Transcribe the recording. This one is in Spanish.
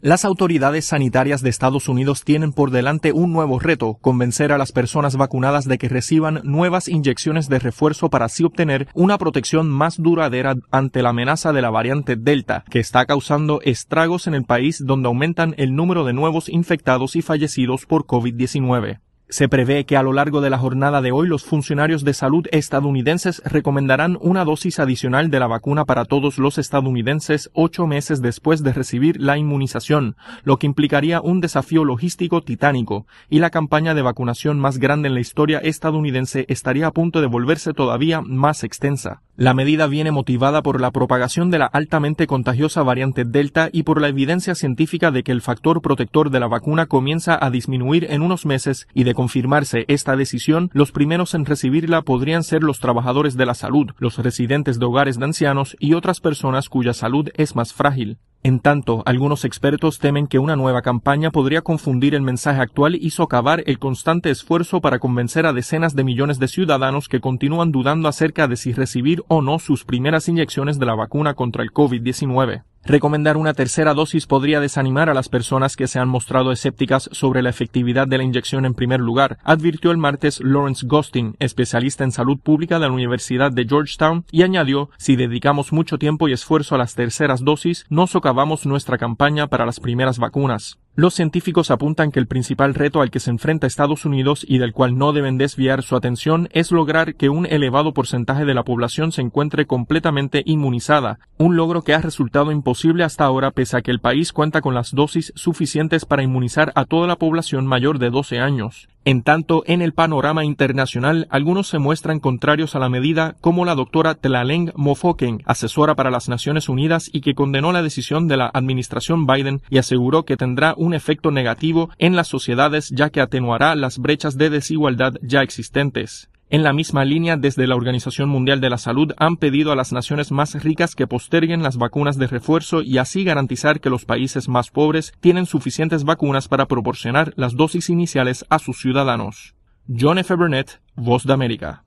Las autoridades sanitarias de Estados Unidos tienen por delante un nuevo reto: convencer a las personas vacunadas de que reciban nuevas inyecciones de refuerzo para así obtener una protección más duradera ante la amenaza de la variante Delta, que está causando estragos en el país, donde aumentan el número de nuevos infectados y fallecidos por COVID-19. Se prevé que a lo largo de la jornada de hoy los funcionarios de salud estadounidenses recomendarán una dosis adicional de la vacuna para todos los estadounidenses 8 meses después de recibir la inmunización, lo que implicaría un desafío logístico titánico, y la campaña de vacunación más grande en la historia estadounidense estaría a punto de volverse todavía más extensa. La medida viene motivada por la propagación de la altamente contagiosa variante Delta y por la evidencia científica de que el factor protector de la vacuna comienza a disminuir en unos meses, y de confirmarse esta decisión, los primeros en recibirla podrían ser los trabajadores de la salud, los residentes de hogares de ancianos y otras personas cuya salud es más frágil. En tanto, algunos expertos temen que una nueva campaña podría confundir el mensaje actual y socavar el constante esfuerzo para convencer a decenas de millones de ciudadanos que continúan dudando acerca de si recibir o no sus primeras inyecciones de la vacuna contra el COVID-19. Recomendar una tercera dosis podría desanimar a las personas que se han mostrado escépticas sobre la efectividad de la inyección en primer lugar, advirtió el martes Lawrence Gostin, especialista en salud pública de la Universidad de Georgetown, y añadió: si dedicamos mucho tiempo y esfuerzo a las terceras dosis, no socavamos nuestra campaña para las primeras vacunas. Los científicos apuntan que el principal reto al que se enfrenta Estados Unidos y del cual no deben desviar su atención es lograr que un elevado porcentaje de la población se encuentre completamente inmunizada, un logro que ha resultado imposible hasta ahora pese a que el país cuenta con las dosis suficientes para inmunizar a toda la población mayor de 12 años. En tanto, en el panorama internacional, algunos se muestran contrarios a la medida, como la doctora Tlaleng Mofoken, asesora para las Naciones Unidas, y que condenó la decisión de la administración Biden y aseguró que tendrá un efecto negativo en las sociedades, ya que atenuará las brechas de desigualdad ya existentes. En la misma línea, desde la Organización Mundial de la Salud han pedido a las naciones más ricas que posterguen las vacunas de refuerzo y así garantizar que los países más pobres tienen suficientes vacunas para proporcionar las dosis iniciales a sus ciudadanos. John F. Burnett, Voz de América.